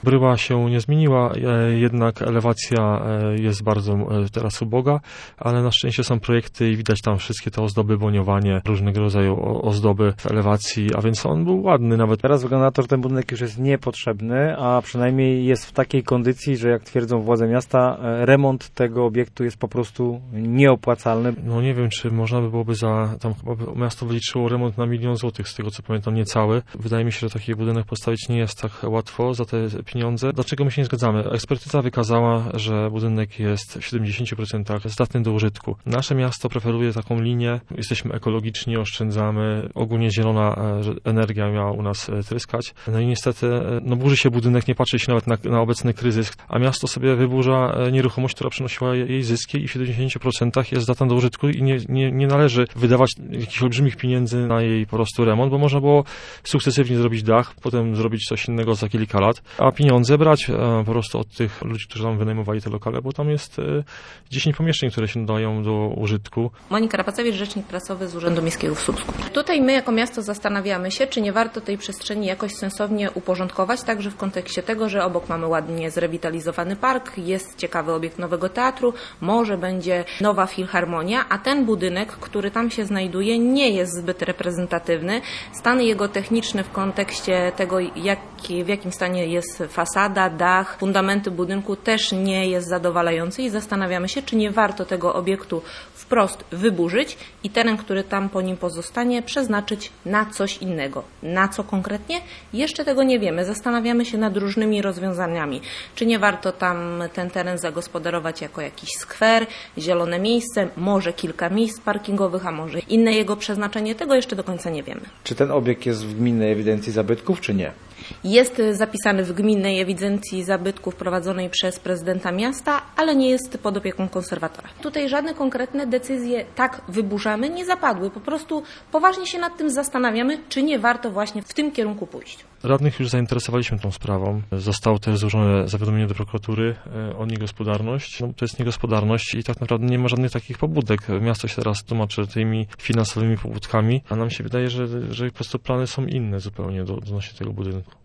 Bryła się nie zmieniła, jednak elewacja jest bardzo teraz uboga, ale na szczęście są projekty i widać tam wszystkie te ozdoby, boniowanie, różnego rodzaju ozdoby w elewacji, a więc on był ładny nawet. Teraz wygląda na to, że ten budynek już jest niepotrzebny, a przynajmniej jest w takiej kondycji, że jak twierdzą władze miasta, remont tego obiektu jest po prostu nieopłacalny. No nie wiem, czy można by byłoby tam chyba miasto wyliczyło remont na 1 000 000 złotych, z tego co pamiętam, niecały. Wydaje mi się, że taki budynek postawić nie jest tak łatwo za te pieniądze. Dlaczego my się nie zgadzamy? Ekspertyza wykazała, że budynek jest w 70% zdatny do użytku. Nasze miasto preferuje taką linię, jesteśmy ekologiczni, oszczędzamy, ogólnie zielona energia miała u nas tryskać. No i niestety, burzy się budynek, nie patrzy się nawet na obecny kryzys, a miasto sobie wyburza nieruchomość, która przynosiła jej zyski i w 70% jest zdatna do użytku i nie należy wydawać jakichś olbrzymich pieniędzy na jej po prostu remont, bo można było sukcesywnie zrobić dach, potem zrobić coś innego za kilka lat, a pieniądze brać po prostu od tych ludzi, którzy tam wynajmowali te lokale, bo tam jest 10 pomieszczeń, które się nadają do użytku. Monika Rapacewicz, rzecznik prasowy z Urzędu Miejskiego w Słupsku. Tutaj my jako miasto zastanawiamy się, czy nie warto tej przestrzeni jakoś sensownie uporządkować, także w kontekście tego, że obok mamy ładnie zrewitalizowany park, jest ciekawy obiekt nowego teatru, może będzie nowa filharmonia, a ten budynek, który tam się znajduje, nie jest zbyt reprezentatywny. Stan jego techniczny w kontekście tego, w jakim stanie jest fasada, dach, fundamenty budynku też nie jest zadowalający i zastanawiamy się, czy nie warto tego obiektu wprost wyburzyć i teren, który tam po nim pozostanie, przeznaczyć na coś innego. Na co konkretnie? Jeszcze tego nie wiemy. Zastanawiamy się nad różnymi rozwiązaniami. Czy nie warto tam ten teren zagospodarować jako jakiś skwer, zielone miejsce, może kilka miejsc parkingowych, a może inne jego przeznaczenie. Tego jeszcze do końca nie wiemy. Czy ten obiekt jest w gminnej ewidencji zabytków, czy nie? Jest zapisany w gminnej ewidencji zabytków prowadzonej przez prezydenta miasta, ale nie jest pod opieką konserwatora. Tutaj żadne konkretne decyzje tak wyburzamy nie zapadły. Po prostu poważnie się nad tym zastanawiamy, czy nie warto właśnie w tym kierunku pójść. Radnych już zainteresowaliśmy tą sprawą. Zostało też złożone zawiadomienie do prokuratury o niegospodarność. To jest niegospodarność i tak naprawdę nie ma żadnych takich pobudek. Miasto się teraz tłumaczy tymi finansowymi pobudkami, a nam się wydaje, że po prostu plany są inne zupełnie odnośnie tego budynku.